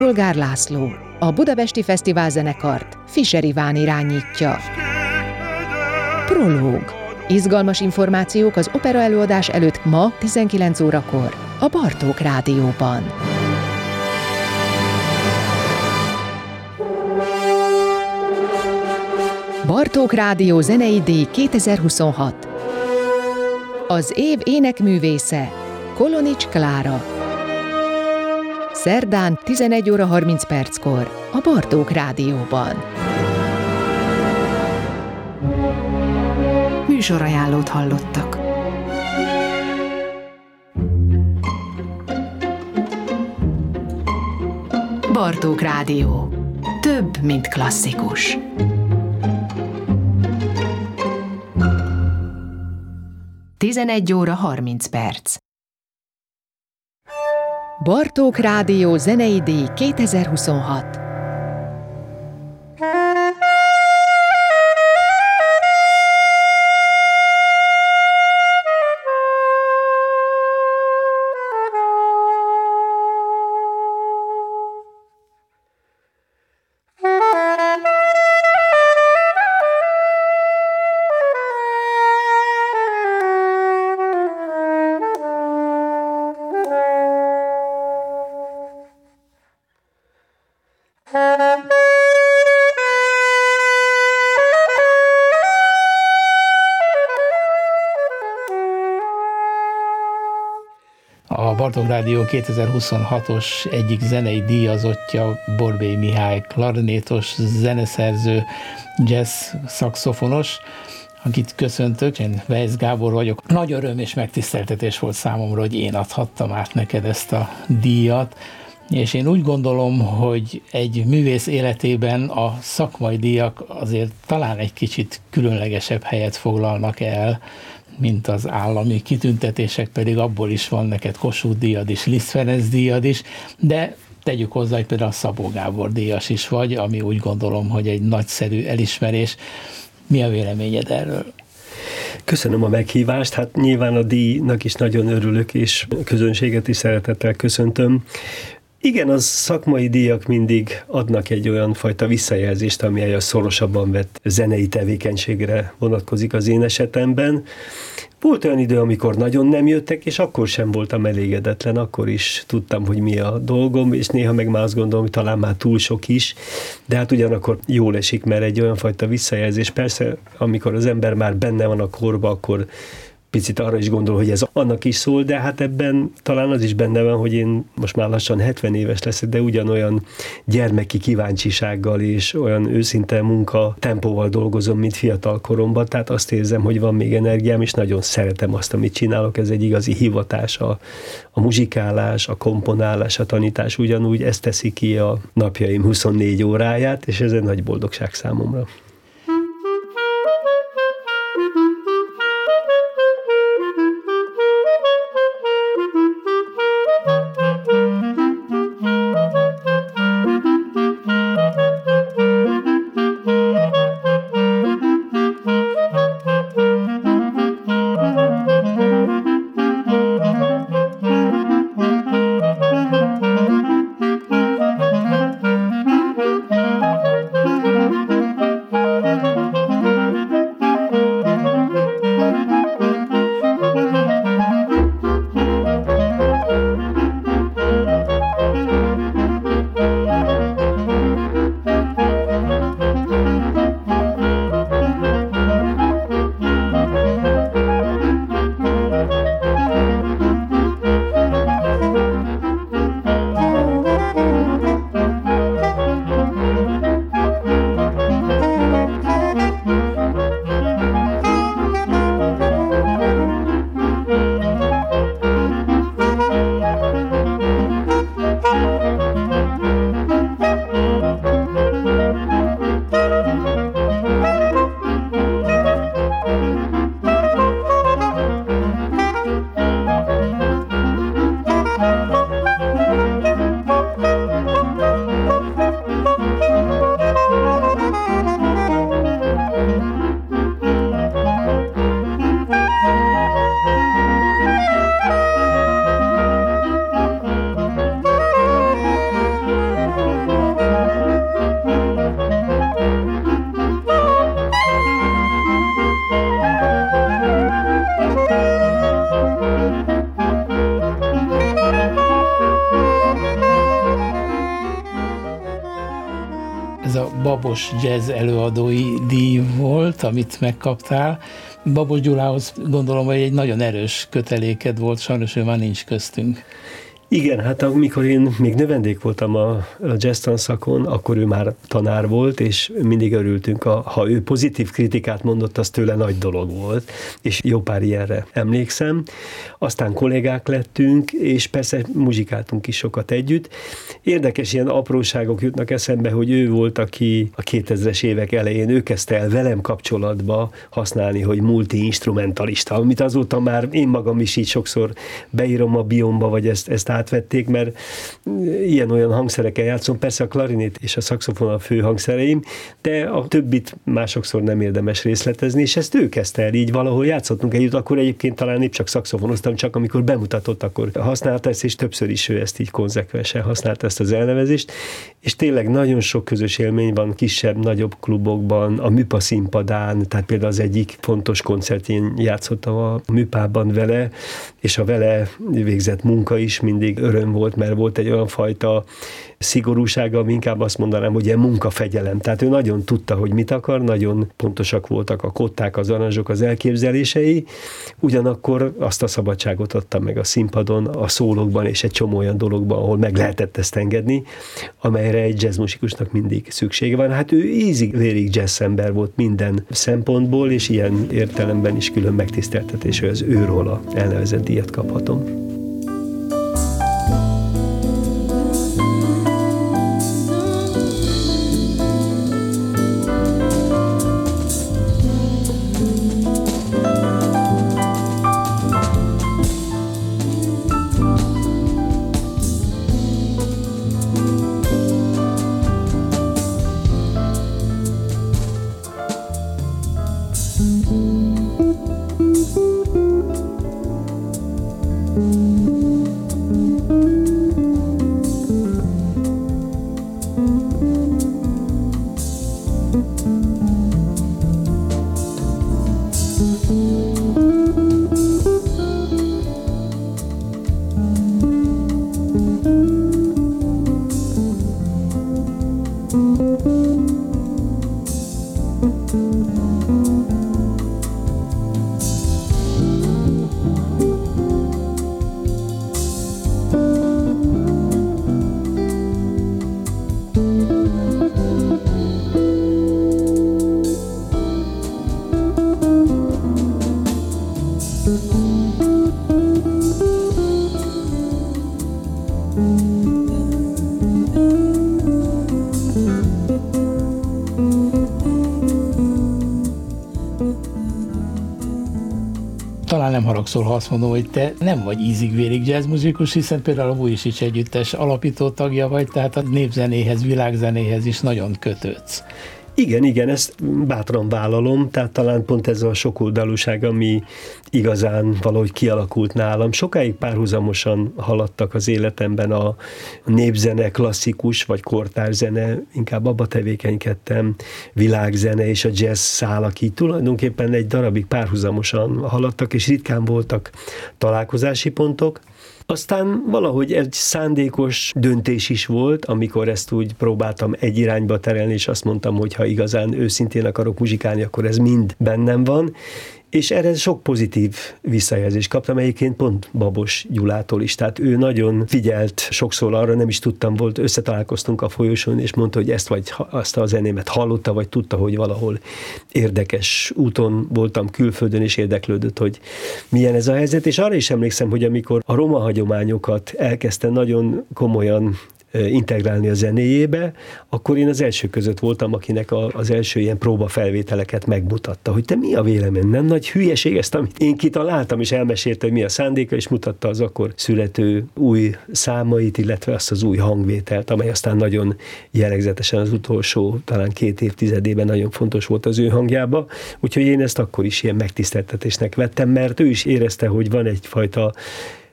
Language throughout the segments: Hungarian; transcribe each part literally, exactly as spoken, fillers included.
Polgár László, a Budapesti Fesztivál zenekart Fischer Iván irányítja. Prológ. Izgalmas információk az opera előadás előtt ma tizenkilenc órakor a Bartók Rádióban. Bartók Rádió zenei díj kétezer-huszonhat. Az év énekművésze Kolonics Klára. Szerdán tizenegy óra harminc perckor a Bartók Rádióban. Műsorajánlót hallottak. Bartók Rádió. Több, mint klasszikus. tizenegy óra harminc perc. Bartók Rádió zenei díj kétezer-huszonhat. A Bartók Rádió kétezer-huszonhatos egyik zenei díjazottja Borbély Mihály, klarinétos, zeneszerző, jazz szaxofonos, akit köszöntök, én Weisz Gábor vagyok. Nagy öröm és megtiszteltetés volt számomra, hogy én adhattam át neked ezt a díjat, és én úgy gondolom, hogy egy művész életében a szakmai díjak azért talán egy kicsit különlegesebb helyet foglalnak el, mint az állami kitüntetések, pedig abból is van neked Kossuth díjad is, Liszt Ferenc díjad is, de tegyük hozzá, hogy például a Szabó Gábor díjas is vagy, ami úgy gondolom, hogy egy nagyszerű elismerés. Mi a véleményed erről? Köszönöm a meghívást, hát nyilván a díjnak is nagyon örülök, és közönséget is szeretettel köszöntöm. Igen, az szakmai díjak mindig adnak egy olyan fajta visszajelzést, ami a szorosabban vett zenei tevékenységre vonatkozik az én esetemben. Volt olyan idő, amikor nagyon nem jöttek, és akkor sem voltam elégedetlen, akkor is tudtam, hogy mi a dolgom, és néha meg már azt gondolom, hogy talán már túl sok is, de hát ugyanakkor jól esik, mert egy olyan fajta visszajelzés. Persze, amikor az ember már benne van a korba, akkor picit arra is gondol, hogy ez annak is szól, de hát ebben talán az is benne van, hogy én most már lassan hetven éves leszek, de ugyanolyan gyermeki kíváncsisággal és olyan őszinte munka tempóval dolgozom, mint fiatal koromban, tehát azt érzem, hogy van még energiám, és nagyon szeretem azt, amit csinálok, ez egy igazi hivatás, a, a muzsikálás, a komponálás, a tanítás ugyanúgy, ez teszi ki a napjaim huszonnégy óráját, és ez egy nagy boldogság számomra. ez a Babos Jazz előadói díj volt, amit megkaptál. Babos Gyulához gondolom, hogy egy nagyon erős köteléked volt, sajnos ő már nincs köztünk. Igen, hát amikor én még növendék voltam a, a jazz tanszakon, akkor ő már tanár volt, és mindig örültünk, a, ha ő pozitív kritikát mondott, az tőle nagy dolog volt, és jó pár ilyenre emlékszem. Aztán kollégák lettünk, és persze muzsikáltunk is sokat együtt. Érdekes ilyen apróságok jutnak eszembe, hogy ő volt, aki a kétezres évek elején, ő kezdte el velem kapcsolatba használni, hogy multi-instrumentalista, amit azóta már én magam is így sokszor beírom a biomba, vagy ezt, ezt átvették, mert ilyen-olyan hangszerekkel játszom, persze a klarinét és a szaxofon a fő hangszereim, de a többit másokszor nem érdemes részletezni, és ezt ő kezdte el, így valahol játszottunk együtt, akkor egyébként talán épp csak szaxofonoztam, csak amikor bemutatott, akkor használta ezt, és többször is ő ezt így konzekvensen használta ezt az elnevezést, és tényleg nagyon sok közös élmény van kisebb, nagyobb klubokban, a Műpa színpadán, tehát például az egyik fontos koncertjén játszottam a Műpában vele, és a vele végzett munka is mindig öröm volt, mert volt egy olyan fajta szigorúsága, ami inkább azt mondanám, hogy ilyen munkafegyelem. Tehát ő nagyon tudta, hogy mit akar, nagyon pontosak voltak a kották, az aranzsok, az elképzelései, ugyanakkor azt a szabadságot adta meg a színpadon, a szólókban és egy csomó olyan dologban, ahol meg lehetett ezt engedni, amelyre egy jazzmusikusnak mindig szüksége van. Hát ő ízig-vérig jazz ember volt minden szempontból, és ilyen értelemben is külön megtiszteltetés, hogy az őróla elnevezett díjat kaphatom. Talán nem haragszol, ha azt mondom, hogy te nem vagy ízig-vérig jazzmuzikus, hiszen például a Vujicic együttes alapító tagja vagy, tehát a népzenéhez, világzenéhez is nagyon kötődsz. Igen, igen, ezt bátran vállalom, tehát talán pont ez a sokoldalúság, ami igazán valahogy kialakult nálam. Sokáig párhuzamosan haladtak az életemben a népzene, klasszikus vagy kortárzene, inkább abba tevékenykedtem, világzene és a jazz szálak így tulajdonképpen egy darabig párhuzamosan haladtak, és ritkán voltak találkozási pontok. Aztán valahogy egy szándékos döntés is volt, amikor ezt úgy próbáltam egy irányba terelni, és azt mondtam, hogy ha igazán őszintén akarok muzsikálni, akkor ez mind bennem van, és erre sok pozitív visszajelzést kaptam, egyébként pont Babos Gyulától is, tehát ő nagyon figyelt sokszor arra, nem is tudtam, volt, összetalálkoztunk a folyosón, és mondta, hogy ezt vagy azt a zenémet hallotta, vagy tudta, hogy valahol érdekes úton voltam külföldön, és érdeklődött, hogy milyen ez a helyzet, és arra is emlékszem, hogy amikor a roma hagyományokat elkezdte nagyon komolyan integrálni a zenéjébe, akkor én az első között voltam, akinek a, az első ilyen próbafelvételeket megmutatta, hogy te mi a vélemény, nem nagy hülyeség ezt, amit én kitaláltam, és elmesélte, hogy mi a szándéka, és mutatta az akkor születő új számait, illetve azt az új hangvételt, amely aztán nagyon jellegzetesen az utolsó, talán két évtizedében nagyon fontos volt az ő hangjába, úgyhogy én ezt akkor is ilyen megtiszteltetésnek vettem, mert ő is érezte, hogy van egyfajta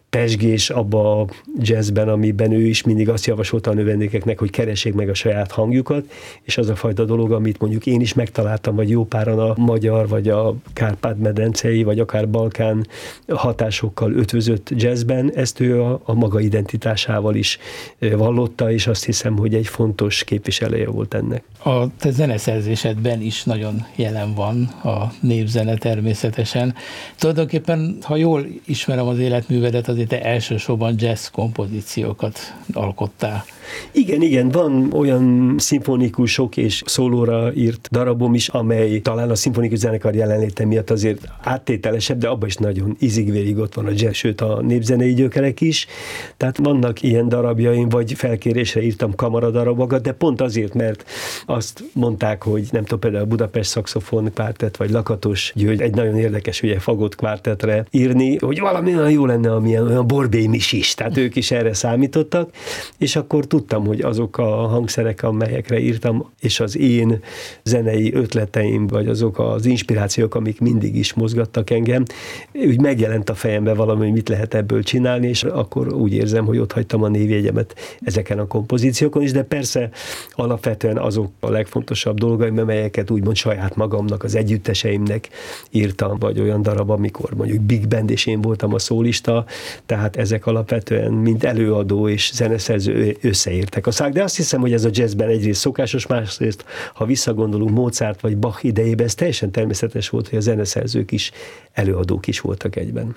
pezsgés abba a jazzben, amiben ő is mindig azt javasolta a növendékeknek, hogy keressék meg a saját hangjukat, és az a fajta dolog, amit mondjuk én is megtaláltam, vagy jó páran a magyar, vagy a Kárpát-medencei, vagy akár Balkán hatásokkal ötvözött jazzben, ezt ő a, a maga identitásával is vallotta, és azt hiszem, hogy egy fontos képviselője volt ennek. A te zeneszerzésedben is nagyon jelen van a népzene természetesen. Tulajdonképpen, ha jól ismerem az életművedet, azért te elsősorban jazz kompozíciókat alkottál. Igen, igen, van olyan szimfonikusok és szólóra írt darabom is, amely talán a szimfonikus zenekar jelenléte miatt azért áttételesebb, de abban is nagyon ízig-vérig ott van a jazz, sőt a népzenei gyökerek is. Tehát vannak ilyen darabjaim, vagy felkérésre írtam kamaradarabokat, de pont azért, mert azt mondták, hogy nem tudom, például a Budapest szaxofon kvártett, vagy Lakatos György egy nagyon érdekes, ugye fagott kvártettre írni, hogy valami olyan jó lenne, amilyen olyan Borbély Misis, tehát ők is erre számítottak, és akkor tudtam, hogy azok a hangszerek, amelyekre írtam, és az én zenei ötleteim, vagy azok az inspirációk, amik mindig is mozgattak engem, úgy megjelent a fejembe valami, hogy mit lehet ebből csinálni, és akkor úgy érzem, hogy ott hagytam a névjegyemet ezeken a kompozíciókon is, de persze alapvetően azok a legfontosabb dolgaim, amelyeket úgymond saját magamnak, az együtteseimnek írtam, vagy olyan darab, amikor mondjuk big band, és én voltam a szólista, tehát ezek alapvetően mint előadó és zeneszerző összeértek a szák, de azt hiszem, hogy ez a jazzben egyrészt szokásos, másrészt, ha visszagondolunk Mozart vagy Bach idejében, ez teljesen természetes volt, hogy a zeneszerzők is előadók is voltak egyben.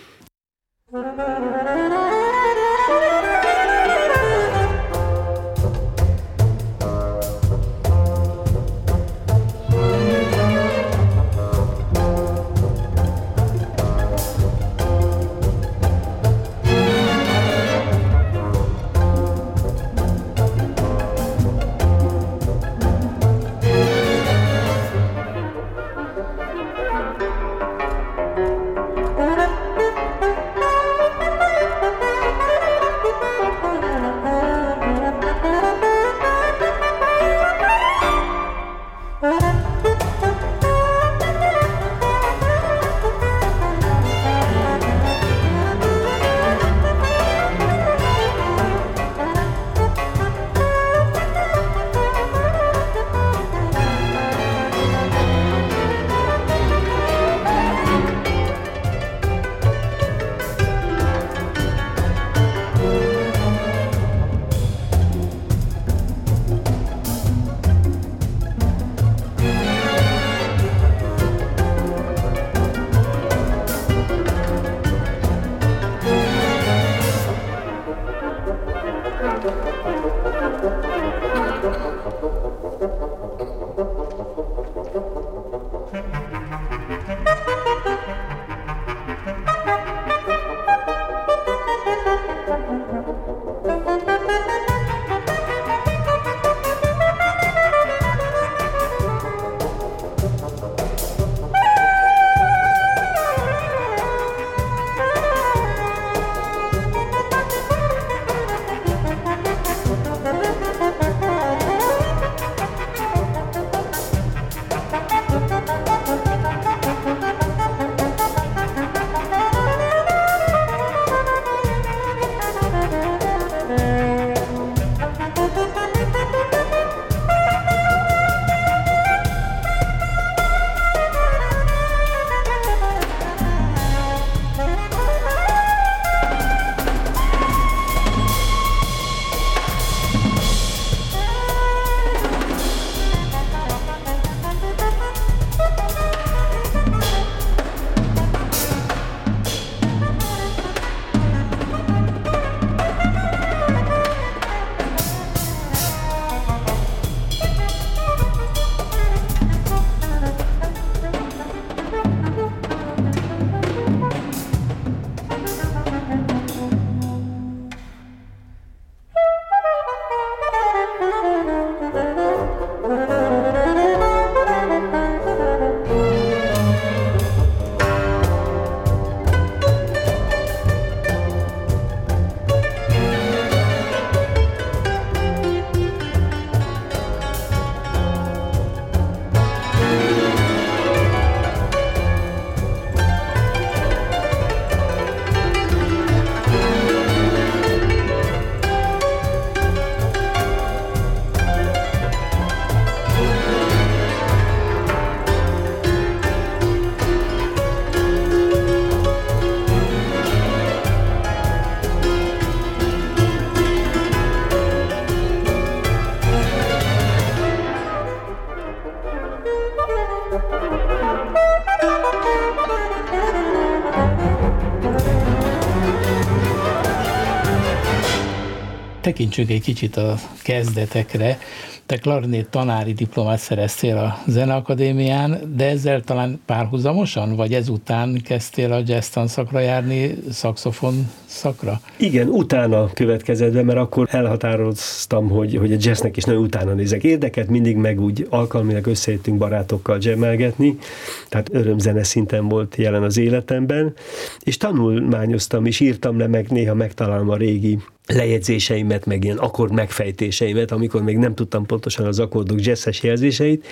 tekintsünk egy kicsit a kezdetekre. Te klarinét tanári diplomát szereztél a Zeneakadémián, de ezzel talán párhuzamosan, vagy ezután kezdtél a jazz tanszakra járni, szaxofon szakra? Igen, utána következett be, mert akkor elhatároztam, hogy, hogy a jazznek is nagyon utána nézek. Érdekelt mindig, meg úgy alkalmilag összejöttünk barátokkal jammelgetni, tehát örömzene szinten volt jelen az életemben, és tanulmányoztam, és írtam le, meg néha megtalálom a régi lejegyzéseimet, meg ilyen akkord megfejtéseimet, amikor még nem tudtam pontosan az akkordok jazzes jelzéseit,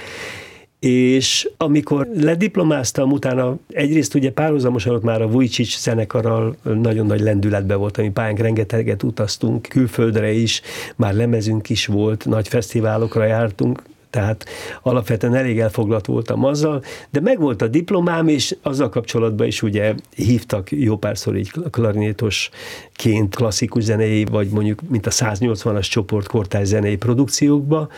és amikor lediplomáztam, utána egyrészt ugye párhuzamosan ott már a Vujicic zenekarral nagyon nagy lendületben volt, ami pályánk, rengeteget utaztunk, külföldre is, már lemezünk is volt, nagy fesztiválokra jártunk, tehát alapvetően elég elfoglalt voltam azzal, de megvolt a diplomám, és azzal kapcsolatban is ugye hívtak jó párszor így klarinétosként klasszikus zenei, vagy mondjuk mint a száznyolcvanas csoport kortárs zenei produkciókba,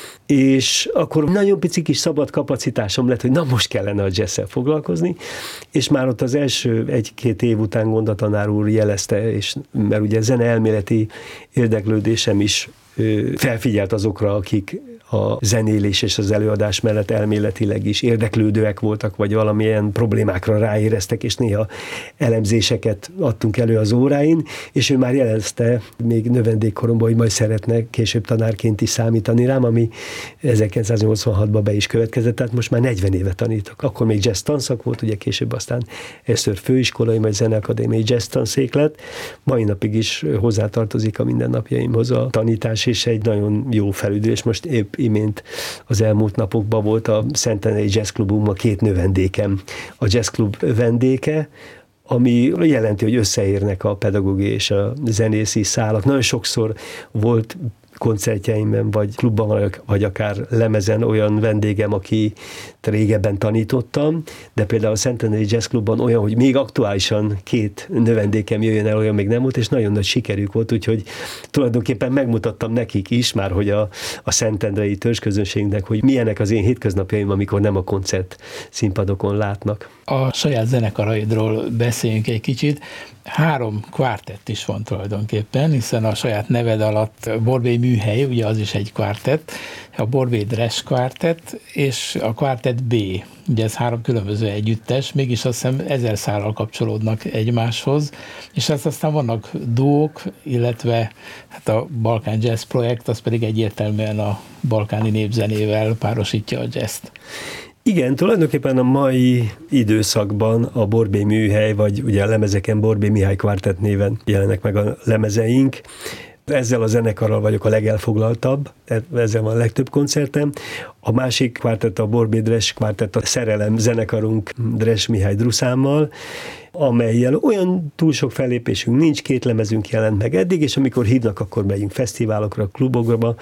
és akkor nagyon pici kis szabad kapacitásom lett, hogy na most kellene a jazz-szel foglalkozni, és már ott az első egy-két év után Gonda tanár úr jelezte, és mert ugye zeneelméleti érdeklődésem is felfigyelt azokra, akik a zenélés és az előadás mellett elméletileg is érdeklődőek voltak, vagy valamilyen problémákra ráéreztek, és néha elemzéseket adtunk elő az óráin, és ő már jelezte még növendékkoromban, hogy majd szeretne később tanárként is számítani rám, ami ezerkilencszáznyolcvanhatban be is következett, tehát most már negyven éve tanítok. Akkor még jazz tanszak volt, ugye később aztán először főiskolai, majd zeneakadémiai jazz tanszék lett. Mai napig is hozzátartozik a mindennapjaimhoz a tanítás, és egy nagyon jó felüdülés. Most épp imént az elmúlt napokban volt a Szentendrei Jazz Clubunkban két növendékem. A Jazz Club vendége, ami jelenti, hogy összeérnek a pedagógiai és a zenészi szálak. Nagyon sokszor volt koncertjeimben, vagy klubban, vagy akár lemezen olyan vendégem, aki régebben tanítottam, de például a Szentendrei Jazz Clubban olyan, hogy még aktuálisan két növendékem jöjjön el, olyan még nem volt, és nagyon nagy sikerük volt, úgyhogy tulajdonképpen megmutattam nekik is már, hogy a, a szentendrei törzsközönségnek, hogy milyenek az én hétköznapjaim, amikor nem a koncert színpadokon látnak. A saját zenekaraidról beszéljünk egy kicsit. Három kvártett is van tulajdonképpen, hiszen a saját neved alatt Borbély Műhely, ugye az is egy kvártett, a Borbély Dres kvártett, és a kvártett B, ugye ez három különböző együttes, mégis azt hiszem ezer szállal kapcsolódnak egymáshoz, és ezt aztán vannak duók, illetve hát a Balkán Jazz projekt, az pedig egyértelműen a balkáni népzenével párosítja a jazzt. Igen, tulajdonképpen a mai időszakban a Borbély Műhely, vagy ugye a lemezeken Borbély Mihály Kvártett néven jelennek meg a lemezeink. Ezzel a zenekarral vagyok a legelfoglaltabb, ezzel van a legtöbb koncertem. A másik kvártett a Borbély Dres kvártett, a Szerelem zenekarunk Dres Mihály Druszámmal, amellyel olyan túl sok fellépésünk nincs, két lemezünk jelent meg eddig, és amikor hívnak, akkor megyünk fesztiválokra, klubokra,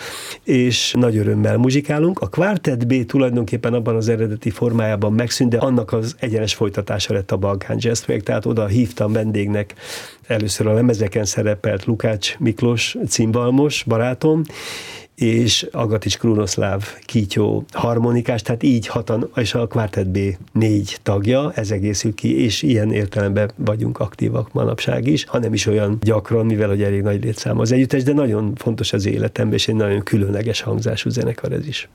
és nagy örömmel muzsikálunk. A Kvártett B tulajdonképpen abban az eredeti formájában megszűnt, de annak az egyenes folytatása lett a Balkán Jazz projekt, tehát oda hívtam vendégnek, először a lemezeken szerepelt Lukács Miklós cimbalmos barátom, és Agatics Krunoszláv Kítyó harmonikás, tehát így hatan, és a Kvártett B négy tagja, ez egészül ki, és ilyen értelemben vagyunk aktívak manapság is, hanem is olyan gyakran, mivel hogy elég nagy létszám az együttes, de nagyon fontos az életemben, és egy nagyon különleges hangzású zenekar ez is.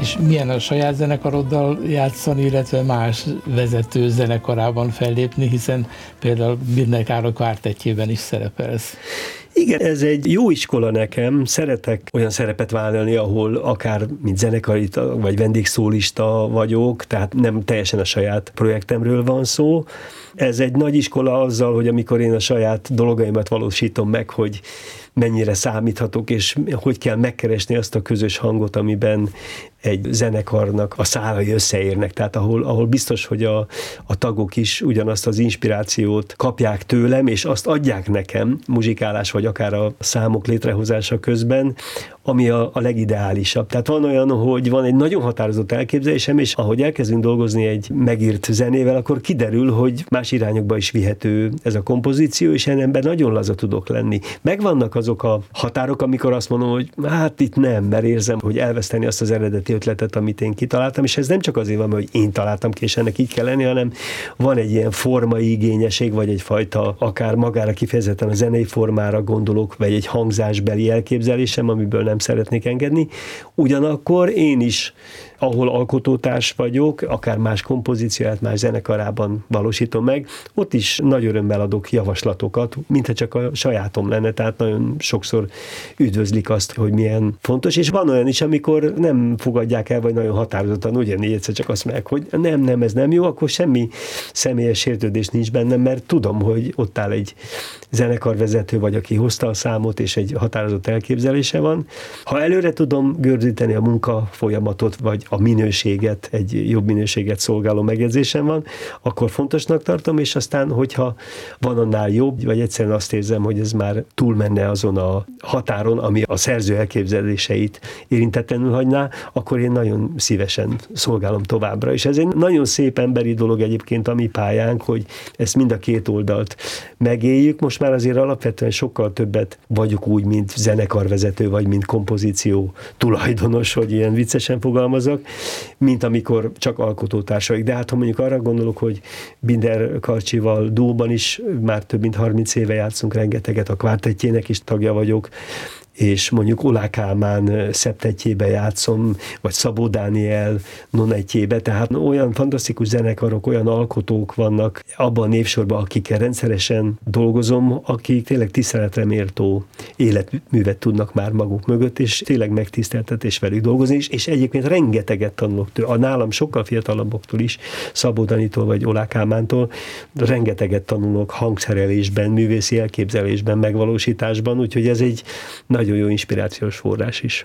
És milyen a saját zenekaroddal játszani, illetve más vezető zenekarában fellépni, hiszen például Birner Károly kvártettjében is szerepelsz. Igen, ez egy jó iskola nekem, szeretek olyan szerepet vállalni, ahol akár mint zenekarista vagy vendégszólista vagyok, tehát nem teljesen a saját projektemről van szó. Ez egy nagy iskola azzal, hogy amikor én a saját dolgaimat valósítom meg, hogy mennyire számíthatok, és hogy kell megkeresni azt a közös hangot, amiben egy zenekarnak a szálai összeérnek. Tehát ahol, ahol biztos, hogy a, a tagok is ugyanazt az inspirációt kapják tőlem, és azt adják nekem, muzsikálás vagy akár a számok létrehozása közben, ami a, a legideálisabb. Tehát van olyan, hogy van egy nagyon határozott elképzelésem, és ahogy elkezdünk dolgozni egy megírt zenével, akkor kiderül, hogy más irányokba is vihető ez a kompozíció, és ennek nagyon laza tudok lenni. Megvannak azok a határok, amikor azt mondom, hogy hát itt nem, mert érzem, hogy elveszteni azt az eredeti ötletet, amit én kitaláltam, és ez nem csak azért van, hogy én találtam ki, és ennek így kell lenni, hanem van egy ilyen formai igényesség, vagy egyfajta akár magára kifejezetten a zenei formára gondolok, vagy egy hangzásbeli elképzelésem, amiből nem szeretnék engedni. Ugyanakkor én is, ahol alkotótárs vagyok, akár más kompozícióját, más zenekarában valósítom meg, ott is nagy örömmel adok javaslatokat, mintha csak a sajátom lenne, tehát nagyon sokszor üdvözlik azt, hogy milyen fontos, és van olyan is, amikor nem fogadják el, vagy nagyon határozottan ugyanígy egyszer csak azt mondják, hogy nem, nem, ez nem jó, akkor semmi személyes sértődés nincs bennem, mert tudom, hogy ott áll egy zenekarvezető, vagy aki hozta a számot, és egy határozott elképzelése van. Ha előre tudom gördíteni a munka folyamatot, vagy a minőséget, egy jobb minőséget szolgáló megjegyzésem van, akkor fontosnak tartom, és aztán, hogyha van annál jobb, vagy egyszerűen azt érzem, hogy ez már túlmenne azon a határon, ami a szerző elképzeléseit érintetlenül hagyná, akkor én nagyon szívesen szolgálom továbbra. És ez egy nagyon szép emberi dolog egyébként a mi pályánk, hogy ezt mind a két oldalt megéljük. Most már azért alapvetően sokkal többet vagyok úgy, mint zenekarvezető, vagy mint kompozíció tulajdonos, hogy ilyen viccesen fogalmazok, mint amikor csak alkotótársaik. De hát ha mondjuk arra gondolok, hogy Binder Karcsival duóban is már több mint harminc éve játszunk rengeteget, a kvártettjének is tagja vagyok, és mondjuk Olá Kálmán szeptettjébe játszom, vagy Szabó Dániel nonegyébe, tehát olyan fantasztikus zenekarok, olyan alkotók vannak abban a névsorban, akikkel rendszeresen dolgozom, akik tényleg tiszteletre méltó életművet tudnak már maguk mögött, és tényleg megtiszteltetés velük dolgozni is, és egyébként rengeteget tanulok tőle, a nálam sokkal fiatalabboktól is, Szabó Danitól vagy Olá Kálmántól, rengeteget tanulok hangszerelésben, művészi elképzelésben, megvalósításban, úgyhogy ez egy nagy nagyon jó inspirációs forrás is.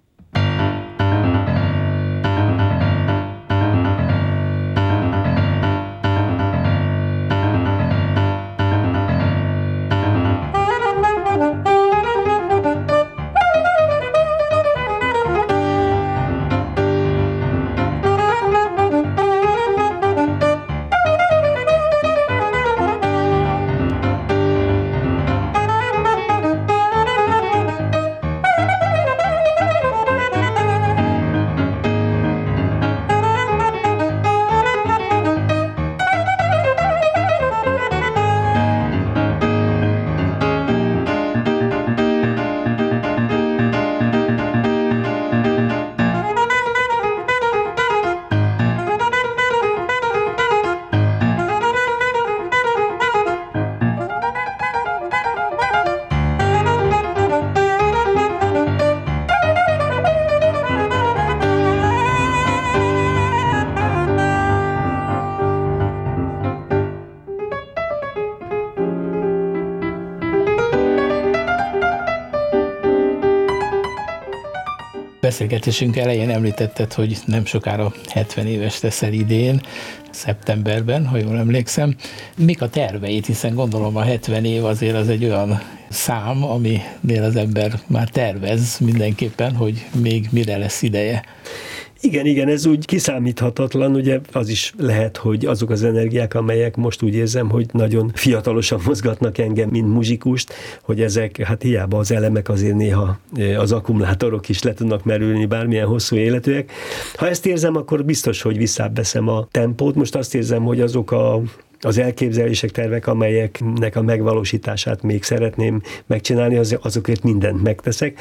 Beszélgetésünk elején említetted, hogy nem sokára hetven éves leszel idén, szeptemberben, ha jól emlékszem. Mik a terveid, hiszen gondolom a hetven év azért az egy olyan szám, aminél az ember már tervez mindenképpen, hogy még mire lesz ideje. Igen, igen, ez úgy kiszámíthatatlan, ugye az is lehet, hogy azok az energiák, amelyek most úgy érzem, hogy nagyon fiatalosan mozgatnak engem, mint muzsikust, hogy ezek, hát hiába az elemek azért néha az akkumulátorok is le tudnak merülni, bármilyen hosszú életűek. Ha ezt érzem, akkor biztos, hogy visszábbeszem a tempót. Most azt érzem, hogy azok a az elképzelések, tervek, amelyeknek a megvalósítását még szeretném megcsinálni, az, azokért mindent megteszek.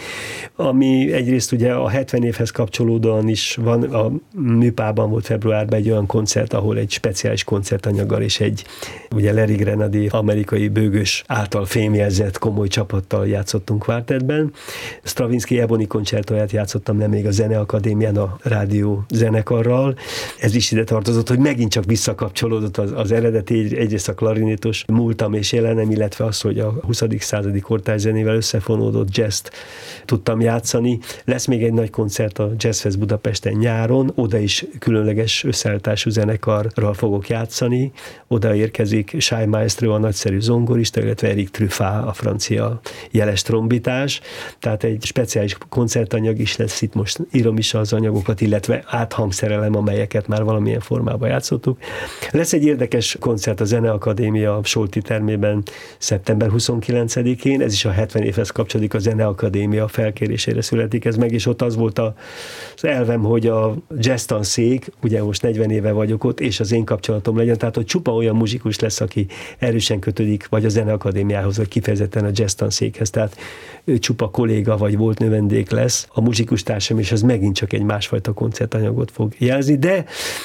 Ami egyrészt ugye a hetven évhez kapcsolódóan is van, a Műpában volt februárban egy olyan koncert, ahol egy speciális koncertanyaggal és egy ugye Larry Grenadier amerikai bőgős által fémjelzett komoly csapattal játszottunk kvártettben. Stravinsky Ebony koncertóját játszottam le még a Zeneakadémián a rádió zenekarral. Ez is ide tartozott, hogy megint csak visszakapcsolódott az, az eredeti, egyrészt a klarinétos múltam és jelenem, illetve az, hogy a huszadik századi kortárs zenével összefonódott jazzt tudtam játszani. Lesz még egy nagy koncert a Jazzfest Budapesten nyáron, oda is különleges összeállítású zenekarral fogok játszani. Oda érkezik Shai Maestro, a nagyszerű zongorista, illetve Eric Truffat, a francia jeles trombitás. Tehát egy speciális koncertanyag is lesz, itt most írom is az anyagokat, illetve áthangszerelem, amelyeket már valamilyen formában játszottuk. Lesz egy érdekes koncert a Zeneakadémia Solti termében szeptember huszonkilencedikén, ez is a hetven évhez kapcsolódik, a Zeneakadémia felkérésére születik ez meg, és ott az volt az elvem, hogy a jazztanszék, ugye most negyven éve vagyok ott, és az én kapcsolatom legyen, tehát hogy csupa olyan muzsikus lesz, aki erősen kötődik, vagy a Zeneakadémiához, vagy kifejezetten a jazztanszékhez, tehát ő csupa kolléga, vagy volt növendék lesz, a muzsikus társam, és az megint csak egy másfajta koncertanyagot fog jelzni, de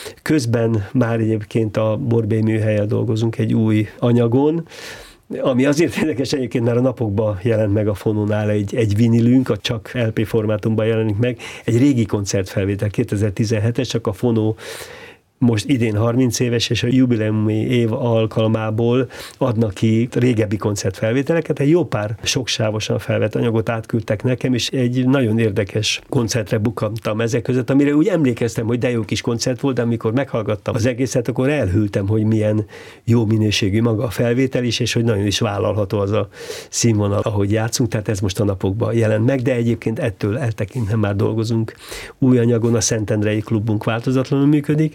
közben már egyébként a Borbély műhelyen dolgozunk egy új anyagon, ami azért érdekes egyébként, mert a napokban jelent meg a Fonónál egy, egy vinilünk, a csak el pé formátumban jelenik meg, egy régi koncertfelvétel, kétezer-tizenhetes, csak a Fonó most idén harminc éves, és a jubileumi év alkalmából adnak ki régebbi koncertfelvételeket. Egy jó pár soksávosan felvett anyagot átküldtek nekem, és egy nagyon érdekes koncertre bukkantam ezek között, amire úgy emlékeztem, hogy de jó kis koncert volt, de amikor meghallgattam az egészet, akkor elhűltem, hogy milyen jó minőségű maga a felvétel is, és hogy nagyon is vállalható az a színvonal, ahogy játszunk, tehát ez most a napokban jelent meg, de egyébként ettől eltekintve már dolgozunk új anyagon, a Szentendrei Klubunk változatlanul működik.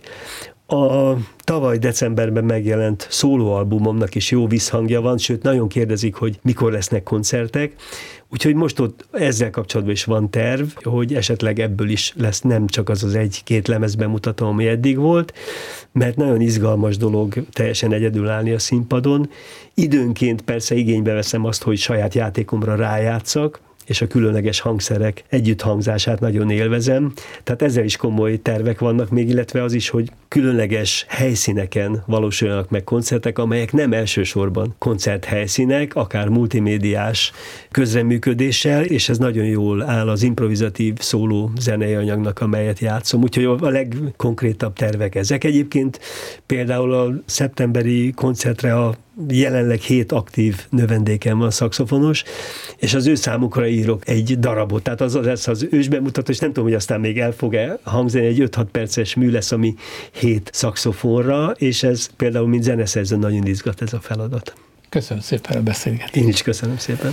A tavaly decemberben megjelent szólóalbumomnak is jó visszhangja van, sőt nagyon kérdezik, hogy mikor lesznek koncertek, úgyhogy most ott ezzel kapcsolatban is van terv, hogy esetleg ebből is lesz nem csak az az egy-két lemez bemutató, ami eddig volt, mert nagyon izgalmas dolog teljesen egyedül állni a színpadon. Időnként persze igénybe veszem azt, hogy saját játékomra rájátszak, és a különleges hangszerek együtthangzását nagyon élvezem. Tehát ezzel is komoly tervek vannak még, illetve az is, hogy különleges helyszíneken valósuljanak meg koncertek, amelyek nem elsősorban koncerthelyszínek, akár multimédiás közreműködéssel, és ez nagyon jól áll az improvizatív szóló zenei anyagnak, amelyet játszom. Úgyhogy a legkonkrétabb tervek ezek. Egyébként például a szeptemberi koncertre a jelenleg hét aktív növendékem van, szaxofonos, és az ő számukra írok egy darabot. Tehát az lesz az ősbemutató, és nem tudom, hogy aztán még el fog-e hangzani, egy öt-hat perces mű lesz, ami hét szaxofonra, és ez például, mint zeneszerző, nagyon izgat ez a feladat. Köszönöm szépen a beszélgetést. Én is köszönöm szépen.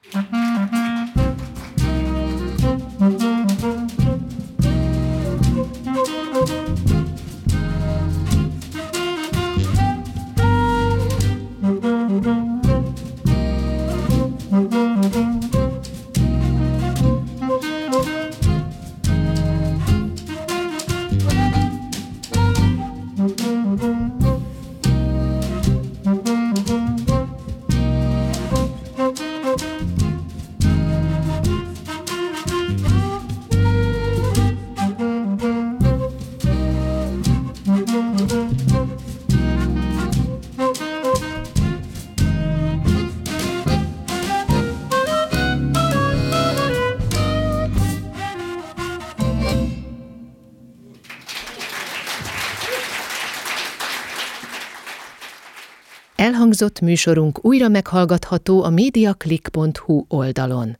Elhangzott műsorunk újra meghallgatható a mediaclick pont hu oldalon.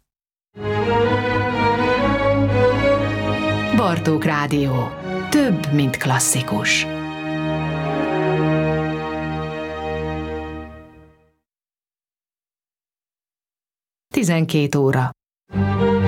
Bartók Rádió. Több, mint klasszikus. tizenkét óra.